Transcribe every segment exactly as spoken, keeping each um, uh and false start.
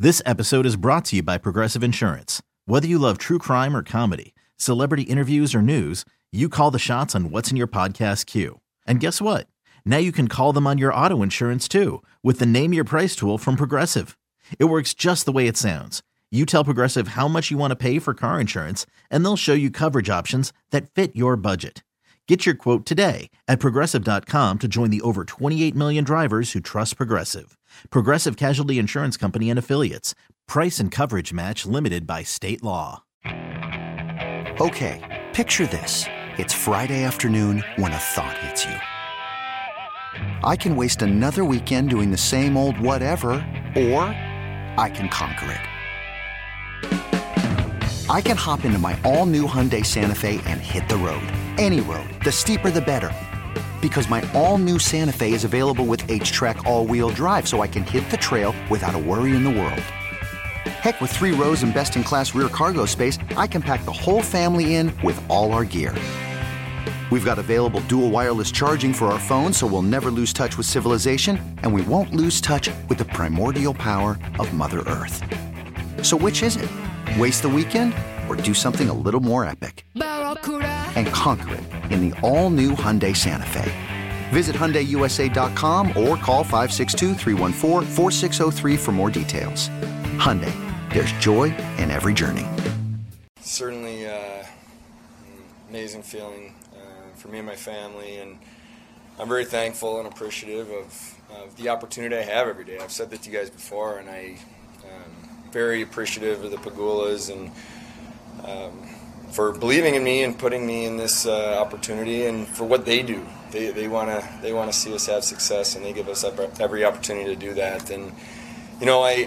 This episode is brought to you by Progressive Insurance. Whether you love true crime or comedy, celebrity interviews or news, you call the shots on what's in your podcast queue. And guess what? Now you can call them on your auto insurance too with the Name Your Price tool from Progressive. It works just the way it sounds. You tell Progressive how much you want to pay for car insurance, and they'll show you coverage options that fit your budget. Get your quote today at Progressive dot com to join the over twenty-eight million drivers who trust Progressive. Progressive Casualty Insurance Company and Affiliates. Price and coverage match limited by state law. Okay, picture this. It's Friday afternoon when a thought hits you. I can waste another weekend doing the same old whatever, or I can conquer it. I can hop into my all-new Hyundai Santa Fe and hit the road. Any road. The steeper, the better. Because my all-new Santa Fe is available with H-Track all-wheel drive, so I can hit the trail without a worry in the world. Heck, with three rows and best-in-class rear cargo space, I can pack the whole family in with all our gear. We've got available dual wireless charging for our phones, so we'll never lose touch with civilization, and we won't lose touch with the primordial power of Mother Earth. So which is it? Waste the weekend or do something a little more epic? And conquer it in the all-new Hyundai Santa Fe. Visit Hyundai U S A dot com or call five six two, three one four, four six zero three for more details. Hyundai, there's joy in every journey. Certainly uh, amazing feeling uh, for me and my family, and I'm very thankful and appreciative of, of the opportunity I have every day. I've said that to you guys before, and I um, very appreciative of the Pegulas and um, for believing in me and putting me in this uh, opportunity, and for what they do. They they want to they want to see us have success, and they give us every opportunity to do that. And you know, I,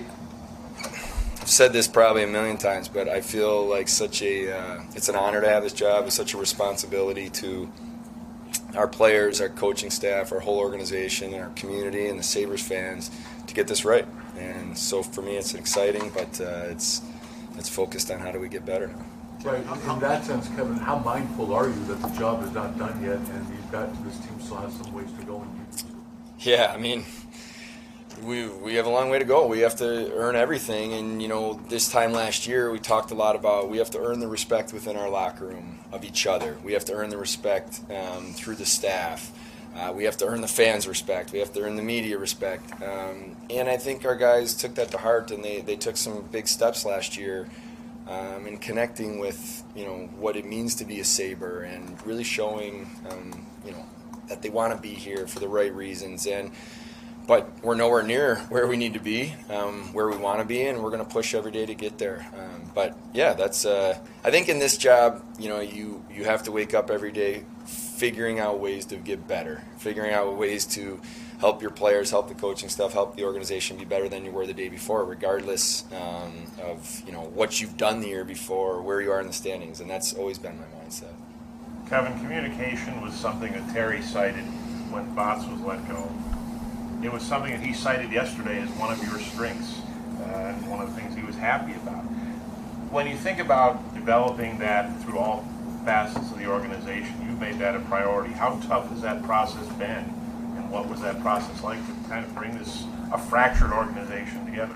I've said this probably a million times, but I feel like such a uh, it's an honor to have this job. It's such a responsibility to our players, our coaching staff, our whole organization, and our community, and the Sabres fans to get this right. And so for me, it's exciting, but uh, it's it's focused on how do we get better now. Right. In that sense, Kevin, how mindful are you that the job is not done yet, and you've got this team still has some ways to go? And yeah, I mean, we we have a long way to go. We have to earn everything, and you know, this time last year we talked a lot about we have to earn the respect within our locker room of each other. We have to earn the respect um, through the staff. Uh, we have to earn the fans' respect. We have to earn the media respect. Um, and I think our guys took that to heart, and they, they took some big steps last year um, in connecting with, you know, what it means to be a Sabre, and really showing, um, you know, that they want to be here for the right reasons. And but we're nowhere near where we need to be, um, where we want to be, and we're going to push every day to get there. Um, but yeah, that's. Uh, I think in this job, you know, you you have to wake up every day figuring out ways to get better, figuring out ways to help your players, help the coaching staff, help the organization be better than you were the day before, regardless um, of, you know, what you've done the year before or where you are in the standings, and that's always been my mindset. Kevin, communication was something that Terry cited when Botts was let go. It was something that he cited yesterday as one of your strengths uh, and one of the things he was happy about. When you think about developing that through all facets of the organization, you've made that a priority. How tough has that process been, and what was that process like to kind of bring this a fractured organization together?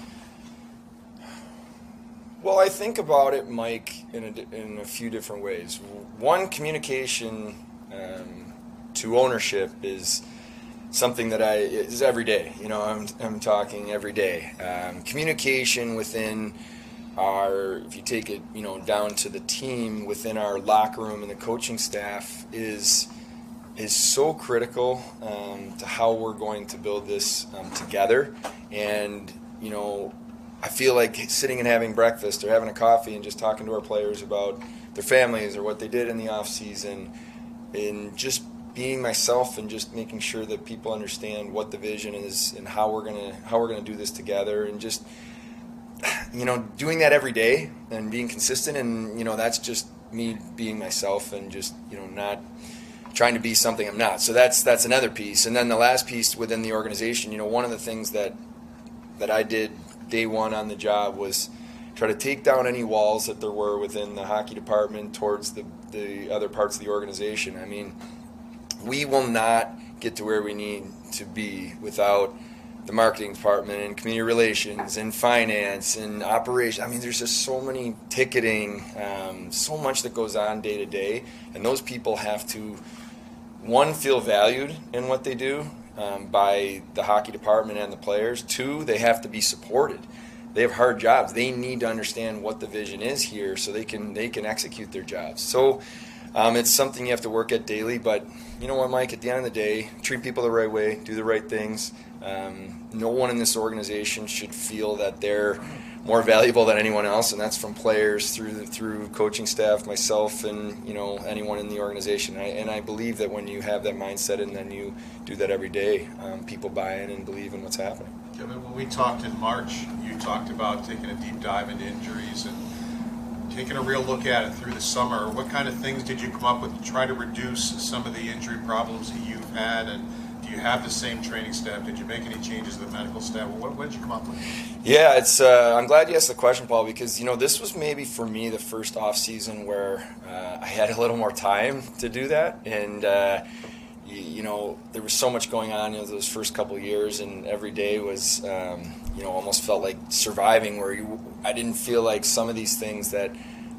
Well, I think about it, Mike, in a, in a few different ways. One, communication um, to ownership is something that I is every day. You know, I'm I'm talking every day. Um, communication within our, if you take it, you know, down to the team within our locker room and the coaching staff is is so critical um, to how we're going to build this um, together. And you know, I feel like sitting and having breakfast or having a coffee and just talking to our players about their families or what they did in the off season, and just being myself and just making sure that people understand what the vision is and how we're gonna how we're gonna do this together, and just, you know, doing that every day and being consistent. And you know, that's just me being myself and just, you know, not trying to be something I'm not. So that's that's another piece. And then the last piece within the organization, you know, one of the things that that I did day one on the job was try to take down any walls that there were within the hockey department towards the, the other parts of the organization. I mean, we will not get to where we need to be without the marketing department and community relations and finance and operations. I mean, there's just so many ticketing, um, so much that goes on day to day, and those people have to, one, feel valued in what they do um, by the hockey department and the players. Two, they have to be supported. They have hard jobs. They need to understand what the vision is here so they can they can execute their jobs. So um, it's something you have to work at daily. But you know what, Mike? At the end of the day, treat people the right way, do the right things. Um, no one in this organization should feel that they're more valuable than anyone else, and that's from players through the, through coaching staff, myself, and you know anyone in the organization. I, and I believe that when you have that mindset and then you do that every day, um, people buy in and believe in what's happening. Kevin, when we talked in March, you talked about taking a deep dive into injuries and taking a real look at it through the summer. What kind of things did you come up with to try to reduce some of the injury problems that you've had? And do you have the same training staff? Did you make any changes to the medical staff? What, what did you come up with? Yeah, it's. Uh, I'm glad you asked the question, Paul, because you know this was maybe for me the first off season where uh, I had a little more time to do that, and uh, you, you know there was so much going on in those first couple of years, and every day was um, you know almost felt like surviving. Where you, I didn't feel like some of these things that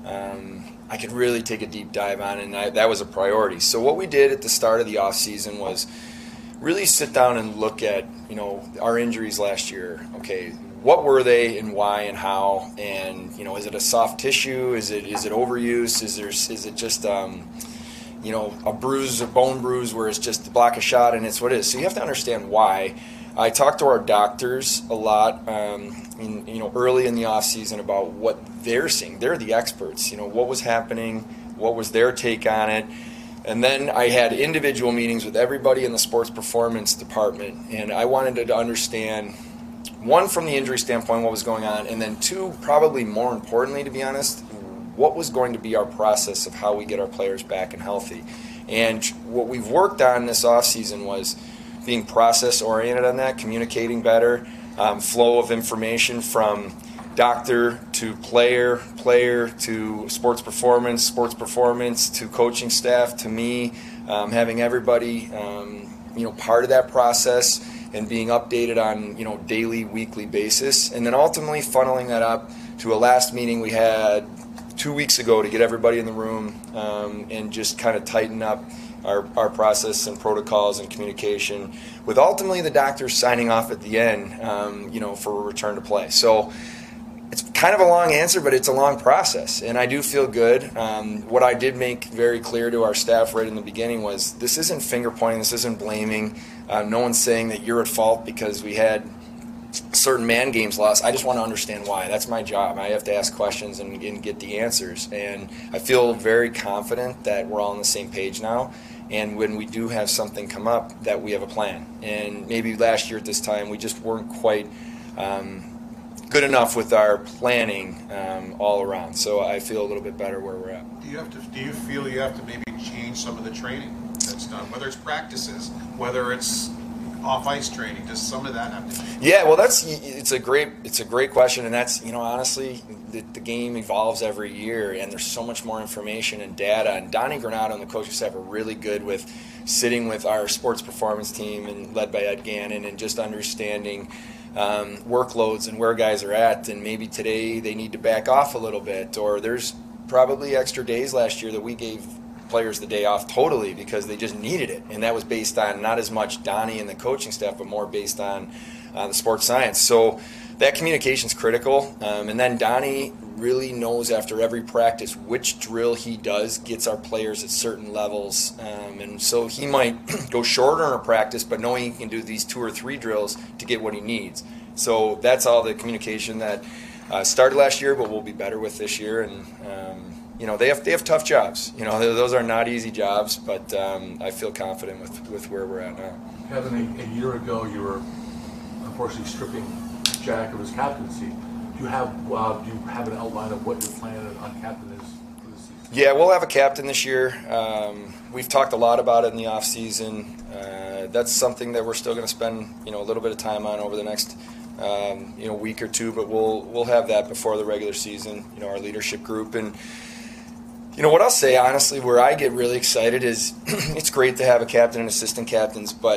um, I could really take a deep dive on, and I, that was a priority. So what we did at the start of the off season was really sit down and look at, you know, our injuries last year. Okay, what were they and why and how? And, you know, is it a soft tissue? Is it is it overuse? Is there is it just, um, you know, a bruise, a bone bruise where it's just to block a shot and it's what it is? So you have to understand why. I talked to our doctors a lot, um, in, you know, early in the off season about what they're seeing. They're the experts. You know, what was happening? What was their take on it? And then I had individual meetings with everybody in the sports performance department, and I wanted to understand, one, from the injury standpoint, what was going on, and then two, probably more importantly, to be honest, what was going to be our process of how we get our players back and healthy. And what we've worked on this offseason was being process-oriented on that, communicating better, um, flow of information from doctor to player, player to sports performance, sports performance to coaching staff to me, um, having everybody, um, you know, part of that process and being updated on, you know, daily, weekly basis, and then ultimately funneling that up to a last meeting we had two weeks ago to get everybody in the room um, and just kind of tighten up our, our process and protocols and communication, with ultimately the doctors signing off at the end, um, you know, for a return to play. So it's kind of a long answer, but it's a long process, and I do feel good. Um, what I did make very clear to our staff right in the beginning was this isn't finger pointing, this isn't blaming. Uh, no one's saying that you're at fault because we had certain man games lost. I just want to understand why. That's my job. I have to ask questions and, and get the answers, and I feel very confident that we're all on the same page now. And when we do have something come up, that we have a plan. And maybe last year at this time we just weren't quite Um, good enough with our planning um, all around. So I feel a little bit better where we're at. Do you have to? Do you feel you have to maybe change some of the training that's done, whether it's practices, whether it's off-ice training? Does some of that have to change? Yeah, well, that's it's a great it's a great question, and that's, you know, honestly, the, the game evolves every year, and there's so much more information and data. And Donnie Granado and the coaching staff are really good with sitting with our sports performance team, and led by Ed Gannon, and just understanding Um, workloads and where guys are at, and maybe today they need to back off a little bit, or there's probably extra days last year that we gave players the day off totally because they just needed it, and that was based on not as much Donnie and the coaching staff, but more based on uh, the sports science. So that communication is critical, um, and then Donnie really knows after every practice which drill he does gets our players at certain levels, um, and so he might go shorter in a practice, but knowing he can do these two or three drills to get what he needs. So that's all the communication that uh, started last year, but we'll be better with this year. And um, you know, they have they have tough jobs. You know, those are not easy jobs, but um, I feel confident with with where we're at now. Kevin, a, a year ago, you were unfortunately stripping Jack of his captaincy. Do you have uh, do you have an outline of what your plan on captain is for this season? Yeah, we'll have a captain this year. Um, we've talked a lot about it in the off season. Uh, that's something that we're still going to spend, you know, a little bit of time on over the next um, you know week or two. But we'll we'll have that before the regular season. You know, our leadership group. And you know what I'll say honestly, where I get really excited is it's great to have a captain and assistant captains, but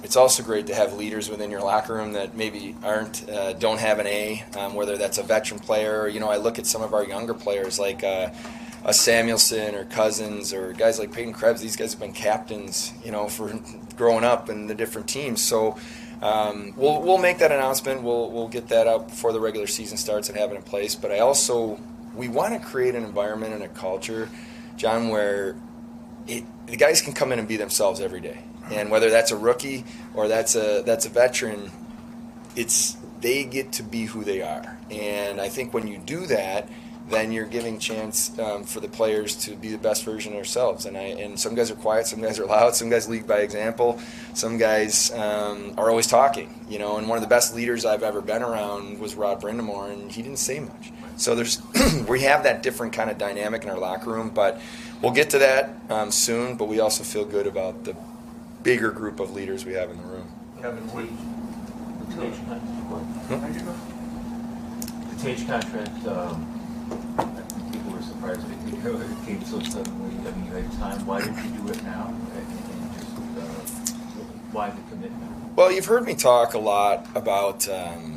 it's also great to have leaders within your locker room that maybe aren't, uh, don't have an A, um, whether that's a veteran player. Or, you know, I look at some of our younger players like uh, a Samuelson or Cousins or guys like Peyton Krebs. These guys have been captains, you know, for growing up in the different teams. So um, we'll we'll make that announcement. We'll we'll get that out before the regular season starts and have it in place. But I also we want to create an environment and a culture, John, where it, the guys can come in and be themselves every day. And whether that's a rookie or that's a that's a veteran, it's they get to be who they are. And I think when you do that, then you're giving chance um, for the players to be the best version of themselves. And I and some guys are quiet, some guys are loud, some guys lead by example, some guys um, are always talking. You know, and one of the best leaders I've ever been around was Rod Brindamore, and he didn't say much. So there's we have that different kind of dynamic in our locker room, but we'll get to that um, soon. But we also feel good about the bigger group of leaders we have in the room. Kevin, the Tage the Tage contract. Um, I think people were surprised that it came so suddenly. I mean, you had time. Why didn't you do it now? And just uh, why the commitment? Well, you've heard me talk a lot about um,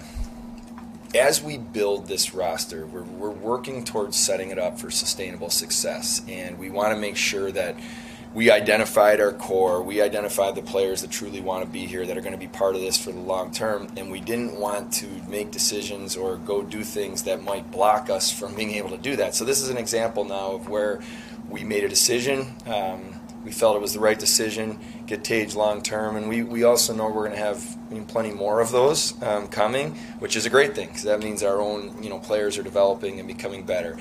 as we build this roster, we're, we're working towards setting it up for sustainable success, and we want to make sure that we identified our core, we identified the players that truly want to be here, that are going to be part of this for the long term, and we didn't want to make decisions or go do things that might block us from being able to do that. So this is an example now of where we made a decision. Um, we felt it was the right decision, get Tage long term, and we, we also know we're going to have I mean, plenty more of those um, coming, which is a great thing because that means our own you know players are developing and becoming better.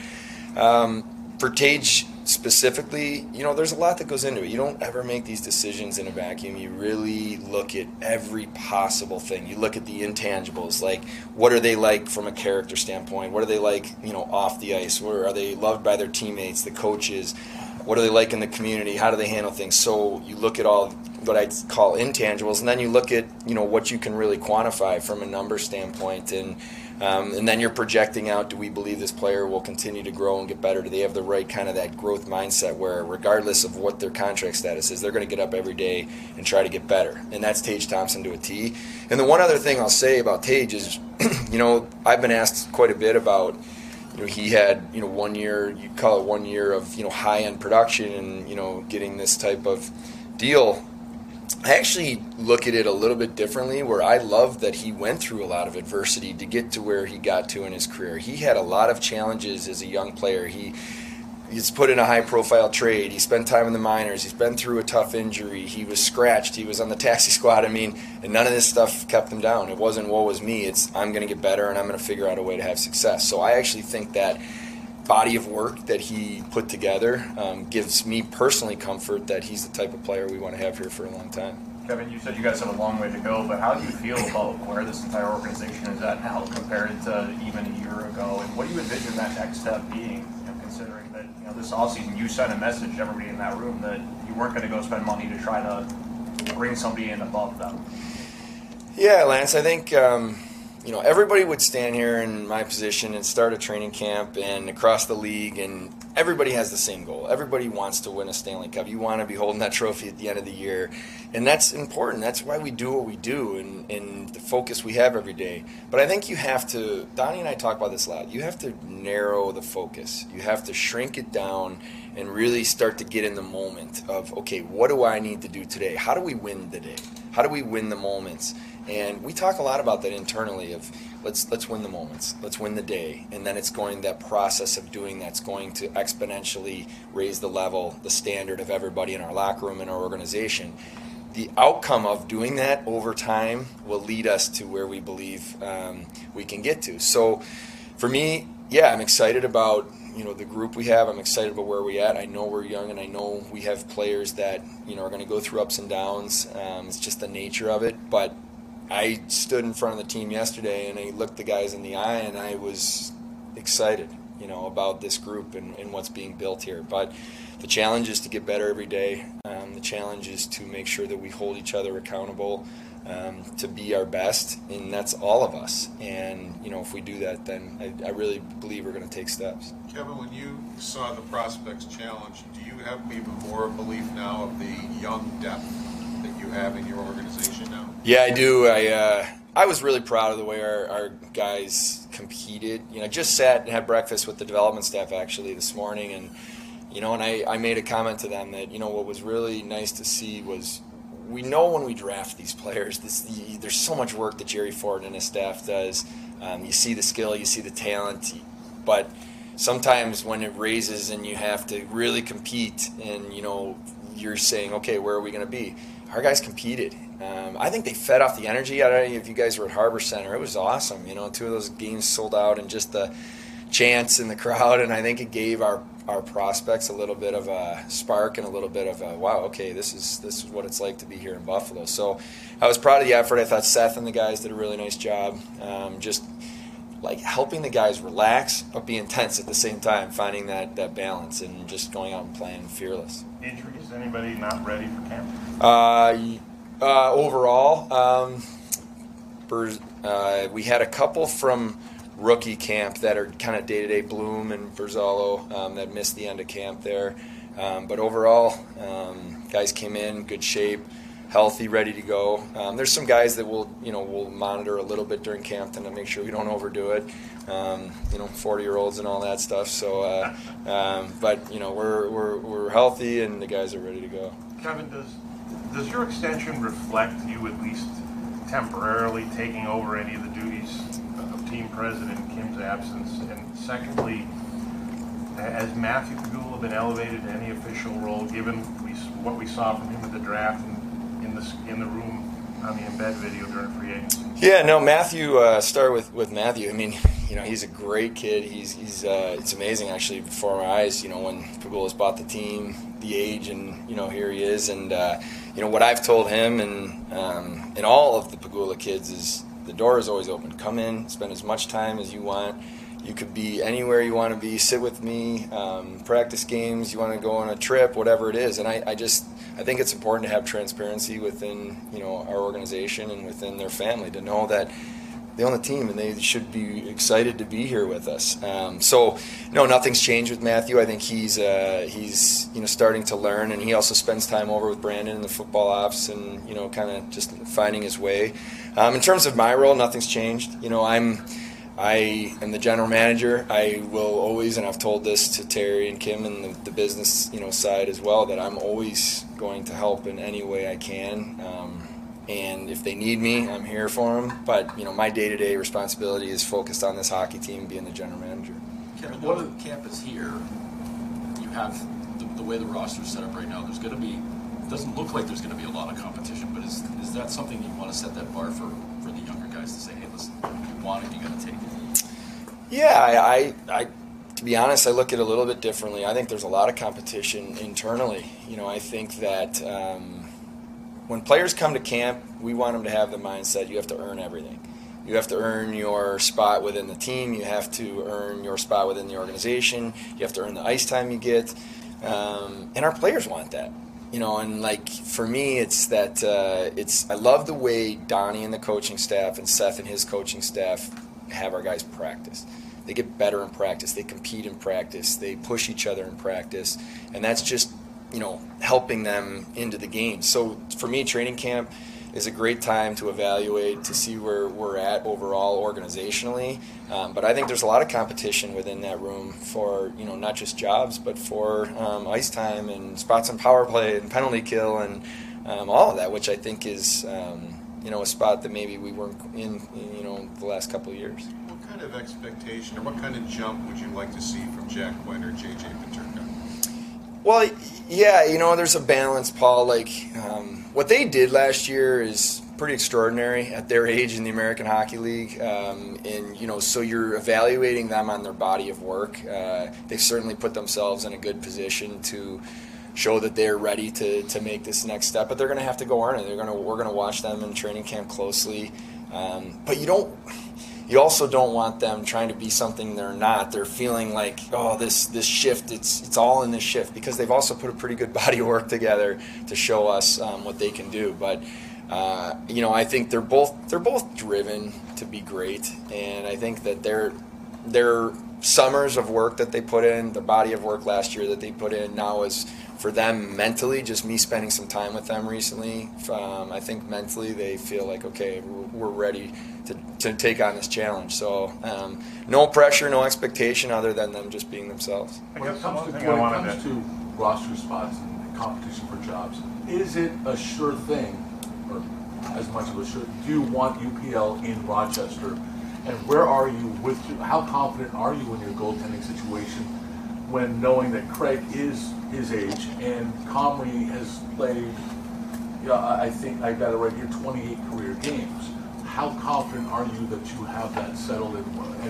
Um, for Tage specifically, you know, there's a lot that goes into it. You don't ever make these decisions in a vacuum. You really look at every possible thing. You look at the intangibles, like what are they like from a character standpoint? What are they like, you know, off the ice? Or are they loved by their teammates, the coaches? What are they like in the community? How do they handle things? So you look at all what I call intangibles, and then you look at, you know, what you can really quantify from a number standpoint, and Um, and then you're projecting out, do we believe this player will continue to grow and get better? Do they have the right kind of that growth mindset where regardless of what their contract status is, they're going to get up every day and try to get better? And that's Tage Thompson to a T. And the one other thing I'll say about Tage is, you know, I've been asked quite a bit about, you know, he had, you know, one year, you call it one year of, you know, high-end production and, you know, getting this type of deal. I actually look at it a little bit differently, where I love that he went through a lot of adversity to get to where he got to in his career. He had a lot of challenges as a young player. He he's put in a high-profile trade. He spent time in the minors. He's been through a tough injury. He was scratched. He was on the taxi squad. I mean, and none of this stuff kept him down. It wasn't, woe is me. It's, I'm going to get better, and I'm going to figure out a way to have success. So I actually think that body of work that he put together um, gives me personally comfort that he's the type of player we want to have here for a long time. Kevin, you said you guys have a long way to go, but how do you feel about where this entire organization is at now compared to even a year ago? And what do you envision that next step being, you know, considering that you know this offseason you sent a message to everybody in that room that you weren't going to go spend money to try to bring somebody in above them? Yeah, Lance, I think um, you know, everybody would stand here in my position and start a training camp and across the league, and everybody has the same goal. Everybody wants to win a Stanley Cup. You want to be holding that trophy at the end of the year, and that's important. That's why we do what we do and, and the focus we have every day. But I think you have to, Donnie and I talk about this a lot, you have to narrow the focus. You have to shrink it down and really start to get in the moment of, okay, what do I need to do today? How do we win the day? How do we win the moments? And we talk a lot about that internally of let's let's win the moments, let's win the day, and then it's going, that process of doing that's going to exponentially raise the level, the standard of everybody in our locker room and our organization. The outcome of doing that over time will lead us to where we believe um, we can get to. So for me, yeah, I'm excited about you know the group we have. I'm excited about where we're at. I know we're young, and I know we have players that you know are going to go through ups and downs. Um, it's just the nature of it, but I stood in front of the team yesterday and I looked the guys in the eye and I was excited, you know, about this group and, and what's being built here. But the challenge is to get better every day. Um, the challenge is to make sure that we hold each other accountable um, to be our best, and that's all of us. And, you know, if we do that, then I, I really believe we're going to take steps. Kevin, when you saw the Prospects Challenge, do you have even more belief now of the young depth that you you have in your organization now? Yeah, I do. I uh, I was really proud of the way our, our guys competed. You know, I just sat and had breakfast with the development staff actually this morning, and you know, and I, I made a comment to them that, you know, what was really nice to see was we know when we draft these players, this, the, there's so much work that Jerry Ford and his staff does. Um, you see the skill, you see the talent, but sometimes when it raises and you have to really compete and, you know, you're saying, okay, where are we going to be? Our guys competed. Um, I think they fed off the energy. I don't know if you guys were at Harbor Center. It was awesome. You know, two of those games sold out and just the chants in the crowd, and I think it gave our our prospects a little bit of a spark and a little bit of a, wow, okay, this is this is what it's like to be here in Buffalo. So I was proud of the effort. I thought Seth and the guys did a really nice job, um, just like helping the guys relax but be intense at the same time, finding that, that balance and just going out and playing fearless. Injuries? Anybody not ready for camp? Uh, uh, overall, um, uh, we had a couple from rookie camp that are kind of day-to-day, Bloom and Berzalo, um, that missed the end of camp there. Um, but overall, um, guys came in good shape, healthy, ready to go. Um, there's some guys that will, you know, we'll monitor a little bit during camp to make sure we don't overdo it. Um, you know, forty-year-olds and all that stuff. So, uh, um, but you know, we're we're we're healthy and the guys are ready to go. Kevin, does does your extension reflect you at least temporarily taking over any of the duties of team president in Kim's absence? And secondly, has Matthew Pegula been elevated to any official role, given we, what we saw from him at the draft and in the in the room on the embed video during free agency? Yeah, no, Matthew. Uh, start with, with Matthew. I mean, you know, he's a great kid. He's he's uh, it's amazing actually before my eyes. You know, when Pegula's bought the team, the age, and you know, here he is. And uh, you know what I've told him and um, and all of the Pegula kids is the door is always open. Come in, spend as much time as you want. You could be anywhere you want to be. Sit with me, um, practice games. You want to go on a trip, whatever it is. And I, I just, I think it's important to have transparency within, you know, our organization and within their family to know that they own the team and they should be excited to be here with us. Um, so, no, nothing's changed with Matthew. I think he's uh, he's you know starting to learn, and he also spends time over with Brandon in the football ops and you know kind of just finding his way. Um, in terms of my role, nothing's changed. You know, I'm. I am the general manager. I will always, and I've told this to Terry and Kim and the, the business, you know, side as well, that I'm always going to help in any way I can. Um, and if they need me, I'm here for them. But you know, my day-to-day responsibility is focused on this hockey team, being the general manager. Kevin, now that camp is here, you have the, the way the roster is set up right now. There's going to be, it doesn't look like there's going to be a lot of competition. But is is that something you want to set that bar for, for the younger guys to say, hey, listen, you want it, you got to take it? Yeah, I, I, I, to be honest, I look at it a little bit differently. I think there's a lot of competition internally. You know, I think that um, when players come to camp, we want them to have the mindset you have to earn everything. You have to earn your spot within the team. You have to earn your spot within the organization. You have to earn the ice time you get. Um, and our players want that. You know, and like for me, it's that uh, it's. I love the way Donnie and the coaching staff and Seth and his coaching staff have our guys practice. They get better in practice. They compete in practice. They push each other in practice, and that's just you know helping them into the game. So for me, training camp is a great time to evaluate to see where we're at overall organizationally. Um, but I think there's a lot of competition within that room for you know not just jobs, but for um, ice time and spots on power play and penalty kill and um, all of that, which I think is um, you know a spot that maybe we weren't in you know the last couple of years. What kind of expectation or what kind of jump would you like to see from Jack Quinn or J J Peterka? Well, yeah, you know, there's a balance, Paul. Like, um, what they did last year is pretty extraordinary at their age in the American Hockey League. Um, and, you know, so you're evaluating them on their body of work. Uh, they've certainly put themselves in a good position to show that they're ready to, to make this next step. But they're going to have to go earn it. They're going to we're going to watch them in training camp closely. Um, but you don't... You also don't want them trying to be something they're not. They're feeling like, oh, this this shift, it's it's all in this shift, because they've also put a pretty good body of work together to show us um, what they can do. But uh, you know, I think they're both they're both driven to be great, and I think that they're their summers of work that they put in, the body of work last year that they put in now is for them mentally, just me spending some time with them recently, um, I think mentally they feel like, okay, we're ready to, to take on this challenge. So um, no pressure, no expectation other than them just being themselves. When it comes, to, when it comes to roster spots and competition for jobs, is it a sure thing, or as much of a sure, do you want U P L in Rochester? And where are you with, how confident are you in your goaltending situation when knowing that Craig is his age and Comrie has played, you know, I think I got it right here, twenty-eight career games. How confident are you that you have that settled in, in,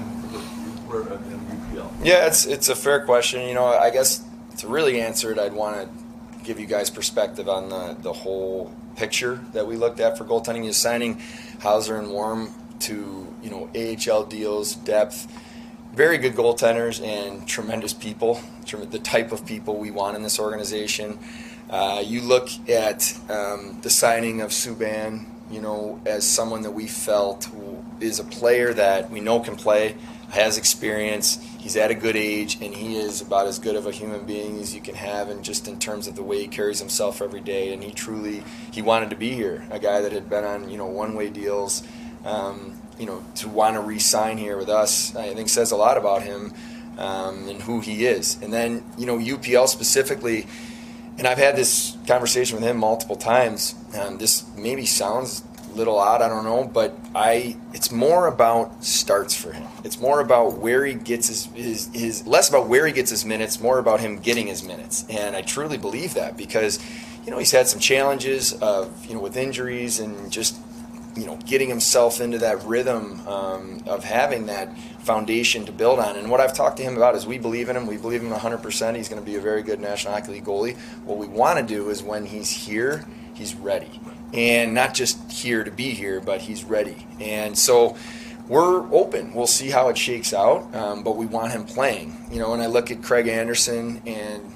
in, in U P L? Yeah, it's it's a fair question. You know, I guess to really answer it, I'd want to give you guys perspective on the, the whole picture that we looked at for goaltending. Is signing Hauser and Worm to, you know, A H L deals, depth, very good goaltenders and tremendous people, the type of people we want in this organization. Uh, you look at um, the signing of Subban, you know, as someone that we felt is a player that we know can play, has experience, he's at a good age, and he is about as good of a human being as you can have, and just in terms of the way he carries himself every day. And he truly, he wanted to be here, a guy that had been on, you know, one-way deals. Um, you know, to want to re-sign here with us, I think says a lot about him um, and who he is. And then, you know, U P L specifically, and I've had this conversation with him multiple times. Um, this maybe sounds a little odd, I don't know, but I it's more about starts for him. It's more about where he gets his, his, his less about where he gets his minutes, more about him getting his minutes. And I truly believe that because, you know, he's had some challenges of, you know, with injuries and just, you know, getting himself into that rhythm um, of having that foundation to build on. And what I've talked to him about is we believe in him. We believe in him one hundred percent. He's going to be a very good National Hockey League goalie. What we want to do is when he's here, he's ready. And not just here to be here, but he's ready. And so we're open. We'll see how it shakes out, um, but we want him playing. You know, when I look at Craig Anderson and,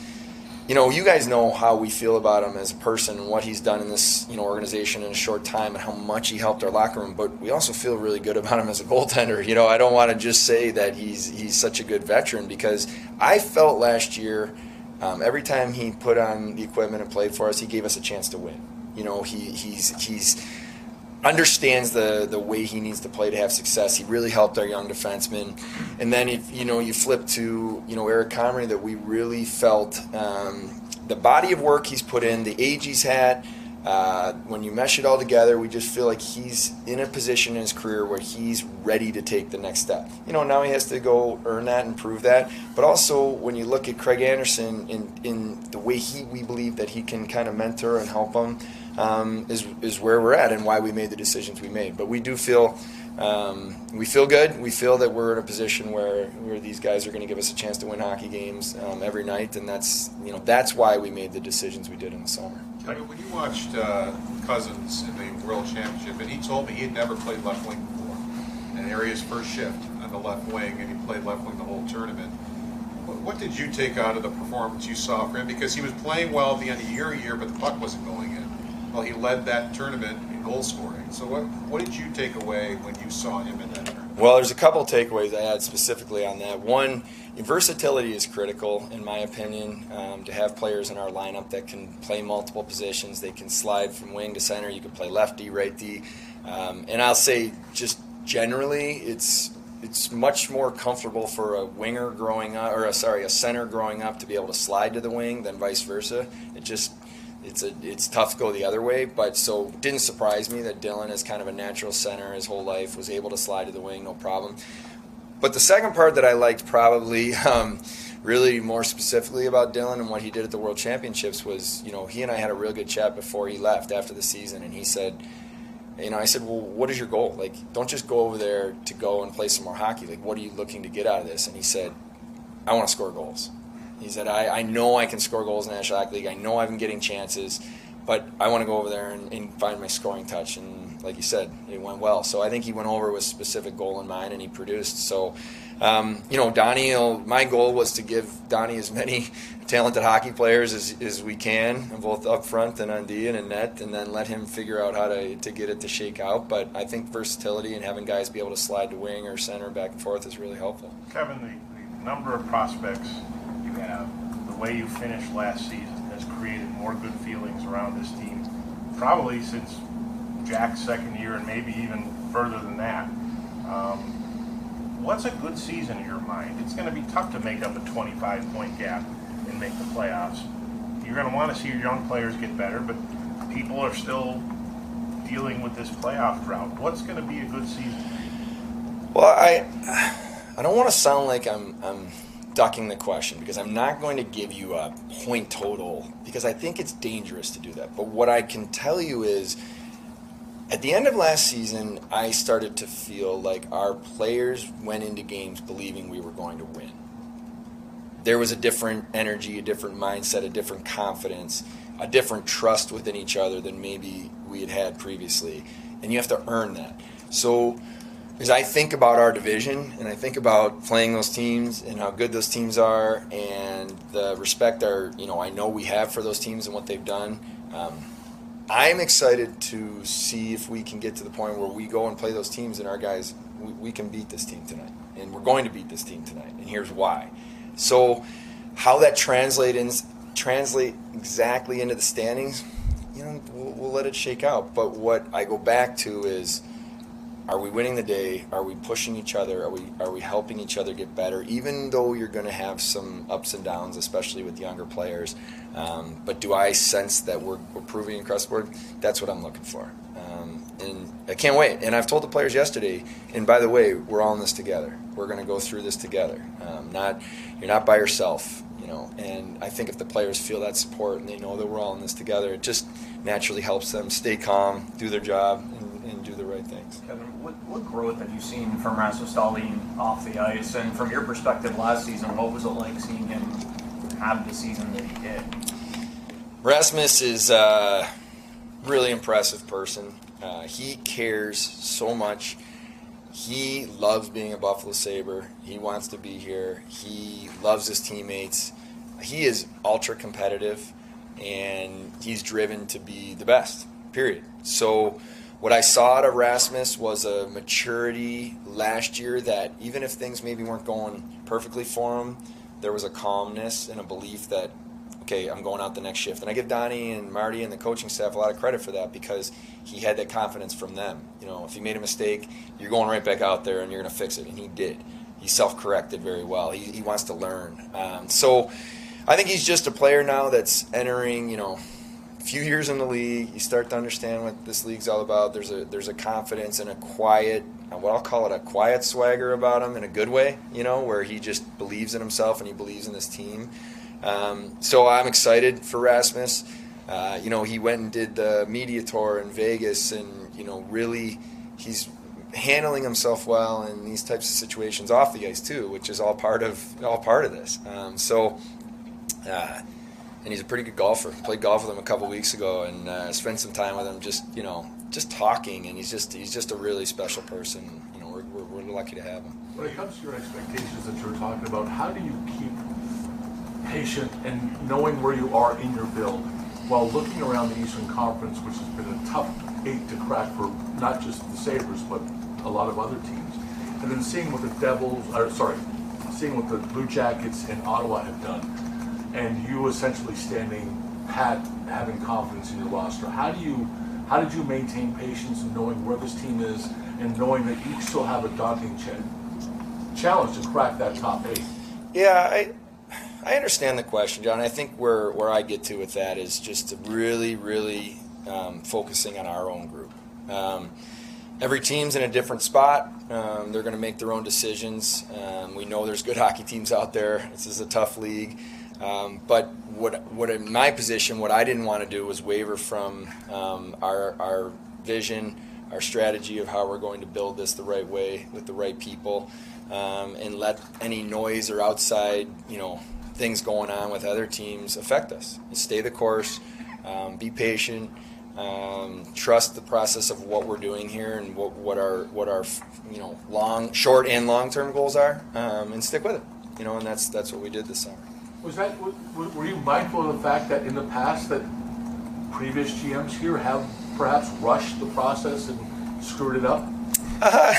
you know, you guys know how we feel about him as a person and what he's done in this, you know, organization in a short time and how much he helped our locker room. But we also feel really good about him as a goaltender. You know, I don't want to just say that he's he's such a good veteran because I felt last year um, every time he put on the equipment and played for us, he gave us a chance to win. You know, he he's he's understands the the way he needs to play to have success. He really helped our young defensemen. And then if you know you flip to you know Eric Comrie, that we really felt um, the body of work he's put in, the age he's had. Uh, when you mesh it all together, we just feel like he's in a position in his career where he's ready to take the next step. You know, now he has to go earn that and prove that. But also, when you look at Craig Anderson in in the way he we believe that he can kind of mentor and help him. Um, is is where we're at and why we made the decisions we made. But we do feel um, we feel good. We feel that we're in a position where, where these guys are going to give us a chance to win hockey games um, every night, and that's you know that's why we made the decisions we did in the summer. When you watched uh, Cousins in the World Championship, and he told me he had never played left wing before, and here he is first shift on the left wing, and he played left wing the whole tournament. What did you take out of the performance you saw for him? Because he was playing well at the end of year a year, but the puck wasn't going in. Well, he led that tournament in goal scoring. So what what did you take away when you saw him in that tournament? Well, there's a couple of takeaways I had specifically on that. One, versatility is critical, in my opinion, um, to have players in our lineup that can play multiple positions. They can slide from wing to center. You can play lefty, righty. Um, and I'll say just generally, it's it's much more comfortable for a winger growing up, or a, sorry, a center growing up to be able to slide to the wing than vice versa. It just It's a it's tough to go the other way, but so it didn't surprise me that Dylan is kind of a natural center his whole life, was able to slide to the wing, no problem. But the second part that I liked probably um, really more specifically about Dylan and what he did at the World Championships was, you know, he and I had a real good chat before he left after the season, and he said, you know, I said, well, what is your goal? Like, don't just go over there to go and play some more hockey. Like, what are you looking to get out of this? And he said, I want to score goals. He said, I, I know I can score goals in the National Hockey League. I know I've been getting chances, but I want to go over there and, and find my scoring touch. And, like you said, it went well. So I think he went over with a specific goal in mind, and he produced. So, um, you know, Donnie, my goal was to give Donnie as many talented hockey players as, as we can, both up front and on D and in net, and then let him figure out how to, to get it to shake out. But I think versatility and having guys be able to slide to wing or center back and forth is really helpful. Kevin, the, the number of prospects you have, the way you finished last season has created more good feelings around this team, probably since Jack's second year and maybe even further than that. Um, what's a good season in your mind? It's going to be tough to make up a twenty-five point gap and make the playoffs. You're going to want to see your young players get better, but people are still dealing with this playoff drought. What's going to be a good season? Well, I I don't want to sound like I'm I'm ducking the question, because I'm not going to give you a point total, because I think it's dangerous to do that. But what I can tell you is, at the end of last season, I started to feel like our players went into games believing we were going to win. There was a different energy, a different mindset, a different confidence, a different trust within each other than maybe we had had previously. And you have to earn that. So as I think about our division, and I think about playing those teams and how good those teams are, and the respect our, you know, I know we have for those teams and what they've done, um, I'm excited to see if we can get to the point where we go and play those teams and our guys, we, we can beat this team tonight. And we're going to beat this team tonight. And here's why. So how that translate in, translate exactly into the standings, you know, we'll, we'll let it shake out. But what I go back to is, are we winning the day? Are we pushing each other? Are we are we helping each other get better? Even though you're going to have some ups and downs, especially with younger players. Um, but do I sense that we're, we're proving across the board? That's what I'm looking for. Um, and I can't wait. And I've told the players yesterday, and by the way, we're all in this together. We're going to go through this together. Um, not You're not by yourself, you know. And I think if the players feel that support and they know that we're all in this together, it just naturally helps them stay calm, do their job, and, and do the right things. Kevin, what, what growth have you seen from Rasmus Dahlin off the ice? And from your perspective last season, what was it like seeing him have the season that he did? Rasmus is a really impressive person. Uh, he cares so much. He loves being a Buffalo Sabre. He wants to be here. He loves his teammates. He is ultra competitive, and he's driven to be the best, period. So what I saw out of Rasmus was a maturity last year that even if things maybe weren't going perfectly for him, there was a calmness and a belief that, okay, I'm going out the next shift. And I give Donnie and Marty and the coaching staff a lot of credit for that, because he had that confidence from them. You know, if he made a mistake, you're going right back out there and you're going to fix it. And he did. He self-corrected very well. He, he wants to learn. Um, so I think he's just a player now that's entering, you know, a few years in the league. You start to understand what this league's all about. There's a there's a confidence and a quiet, what I'll call it a quiet swagger about him in a good way, you know, where he just believes in himself and he believes in this team. Um, so I'm excited for Rasmus. Uh, you know, he went and did the media tour in Vegas, and, you know, really he's handling himself well in these types of situations off the ice too, which is all part of all part of this. Um, so, uh, and he's a pretty good golfer. Played golf with him a couple weeks ago, and uh, spent some time with him, just you know, just talking. And he's just he's just a really special person. You know, we're we're, we're lucky to have him. When it comes to your expectations that you were talking about, how do you keep patient and knowing where you are in your build while looking around the Eastern Conference, which has been a tough eight to crack for not just the Sabres but a lot of other teams, and then seeing what the Devils, or sorry, seeing what the Blue Jackets and Ottawa have done, and you essentially standing pat, having confidence in your roster. How do you, how did you maintain patience and knowing where this team is and knowing that you still have a daunting ch- challenge to crack that top eight? Yeah, I. I understand the question, John. I think where, where I get to with that is just to really, really um, focusing on our own group. Um, every team's in a different spot. Um, they're going to make their own decisions. Um, we know there's good hockey teams out there. This is a tough league. Um, but what, what in my position, what I didn't want to do was waver from um, our, our vision, our strategy of how we're going to build this the right way with the right people, um, and let any noise or outside, you know, things going on with other teams affect us. Stay the course, um, be patient, um, trust the process of what we're doing here and what, what our what our you know long, short and long term goals are, um, and stick with it. You know, and that's that's what we did this summer. Was that were you mindful of the fact that in the past that previous G Ms here have perhaps rushed the process and screwed it up? Uh,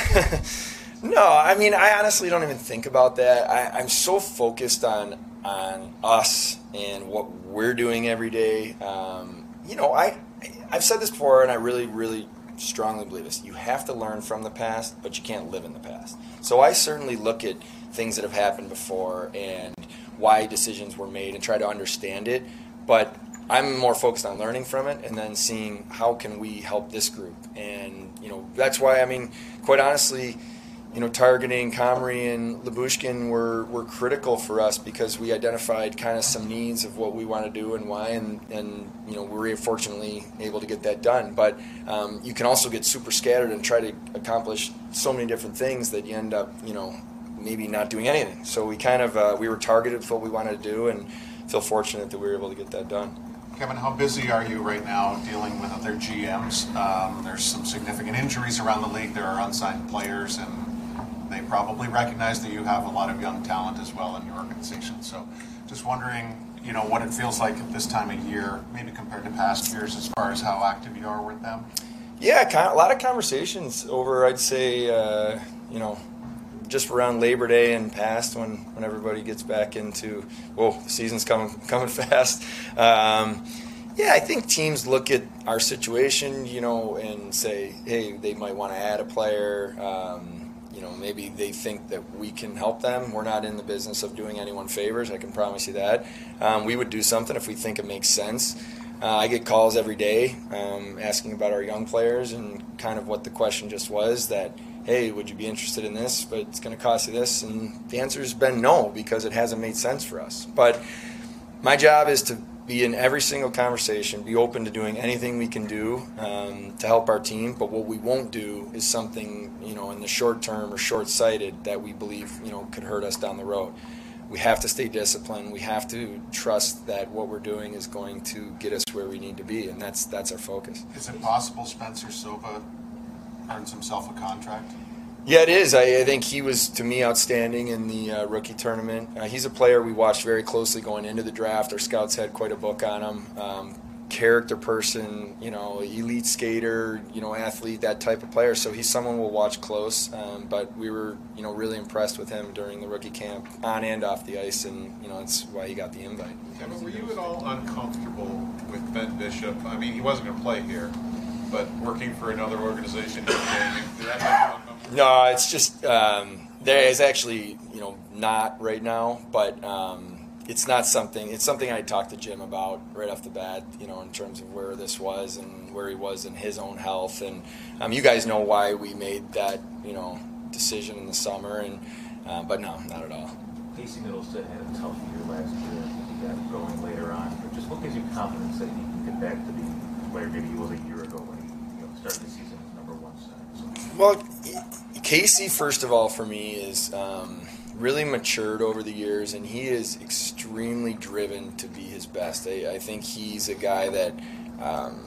no, I mean I honestly don't even think about that. I, I'm so focused on on us and what we're doing every day. Um, you know, I I've said this before, and I really really strongly believe this. You have to learn from the past, but you can't live in the past. So I certainly look at things that have happened before and why decisions were made and try to understand it, but I'm more focused on learning from it and then seeing how can we help this group. And you know, that's why, I mean, quite honestly, you know, targeting Comrie and Lyubushkin were, were critical for us because we identified kind of some needs of what we want to do and why, and, and you know, we were fortunately able to get that done. But um, you can also get super scattered and try to accomplish so many different things that you end up, you know, maybe not doing anything. So we kind of, uh, we were targeted for what we wanted to do and feel fortunate that we were able to get that done. Kevin, how busy are you right now dealing with other G Ms? Um, there's some significant injuries around the league. There are unsigned players, and they probably recognize that you have a lot of young talent as well in your organization. So just wondering, you know, what it feels like at this time of year, maybe compared to past years as far as how active you are with them? Yeah, a lot of conversations over, I'd say, uh, you know, just around Labor Day and past when, when everybody gets back into, whoa, the season's coming coming fast. Um, yeah, I think teams look at our situation, you know, and say, hey, they might want to add a player. Um, you know, maybe they think that we can help them. We're not in the business of doing anyone favors, I can promise you that. Um, we would do something if we think it makes sense. Uh, I get calls every day um, asking about our young players and kind of what the question just was, that, hey, would you be interested in this, but it's going to cost you this? And the answer has been no, because it hasn't made sense for us. But my job is to be in every single conversation, be open to doing anything we can do um, to help our team. But what we won't do is something, you know, in the short term or short-sighted that we believe, you know, could hurt us down the road. We have to stay disciplined. We have to trust that what we're doing is going to get us where we need to be, and that's that's our focus. Is it possible Spencer Silva earns himself a contract? Yeah, it is. I, I think he was, to me, outstanding in the uh, rookie tournament. Uh, he's a player we watched very closely going into the draft. Our scouts had quite a book on him. Um, character person, you know, elite skater, you know, athlete, that type of player. So he's someone we'll watch close. Um, but we were, you know, really impressed with him during the rookie camp, on and off the ice, and you know, that's why he got the invite. Kevin, were you at all uncomfortable with Ben Bishop? I mean, he wasn't going to play here, but working for another organization, did that make you uncomfortable? No, it's just um, there is actually, you know, not right now, but. Um, It's not something, it's something I talked to Jim about right off the bat, you know, in terms of where this was and where he was in his own health. And um, you guys know why we made that, you know, decision in the summer. And uh, but no, not at all. Casey Middleton had a tough year last year. He got going later on. But just what gives you confidence that he can get back to the player maybe he was a year ago when he, you know, started the season as number one center? So. Well, Casey, first of all, for me, is um, really matured over the years, and he is extremely driven to be his best. I, I think he's a guy that um,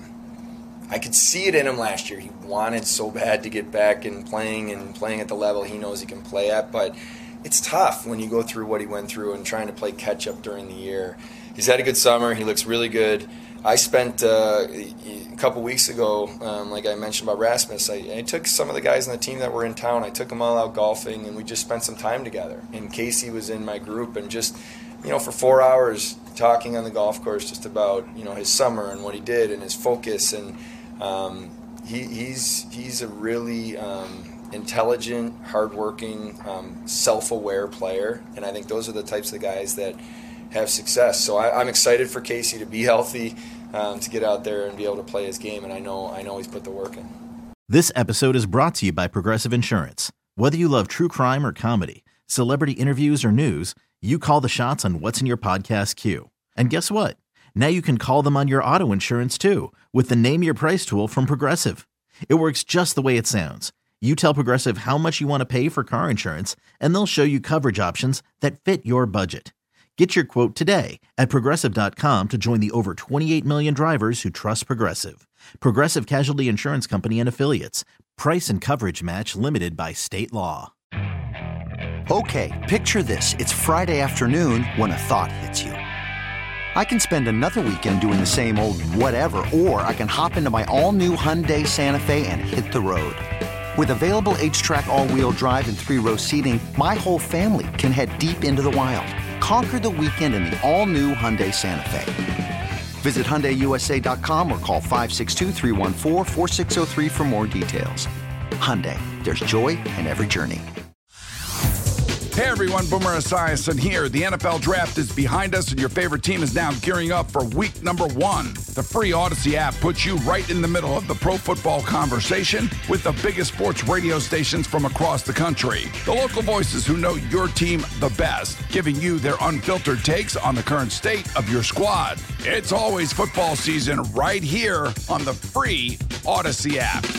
I could see it in him last year. He wanted so bad to get back and playing and playing at the level he knows he can play at, but it's tough when you go through what he went through and trying to play catch-up during the year. He's had a good summer. He looks really good. I spent uh, a couple weeks ago, um, like I mentioned about Rasmus, I, I took some of the guys on the team that were in town. I took them all out golfing, and we just spent some time together. And Casey was in my group, and just, you know, for four hours talking on the golf course just about, you know, his summer and what he did and his focus. And um, he, he's he's a really um, intelligent, hardworking, um, self-aware player. And I think those are the types of guys that have success. So I, I'm excited for Casey to be healthy, um, to get out there and be able to play his game, and I know I know he's put the work in. This episode is brought to you by Progressive Insurance. Whether you love true crime or comedy, celebrity interviews or news, you call the shots on what's in your podcast queue. And guess what? Now you can call them on your auto insurance too, with the Name Your Price tool from Progressive. It works just the way it sounds. You tell Progressive how much you want to pay for car insurance, and they'll show you coverage options that fit your budget. Get your quote today at Progressive dot com to join the over twenty-eight million drivers who trust Progressive. Progressive Casualty Insurance Company and Affiliates. Price and coverage match limited by state law. Okay, picture this. It's Friday afternoon when a thought hits you. I can spend another weekend doing the same old whatever, or I can hop into my all-new Hyundai Santa Fe and hit the road. With available H-Track all-wheel drive and three-row seating, my whole family can head deep into the wild. Conquer the weekend in the all-new Hyundai Santa Fe. Visit Hyundai U S A dot com or call five six two, three one four, four six zero three for more details. Hyundai, there's joy in every journey. Hey everyone, Boomer Esiason here. The N F L Draft is behind us and your favorite team is now gearing up for week number one. The free Odyssey app puts you right in the middle of the pro football conversation with the biggest sports radio stations from across the country. The local voices who know your team the best, giving you their unfiltered takes on the current state of your squad. It's always football season right here on the free Odyssey app.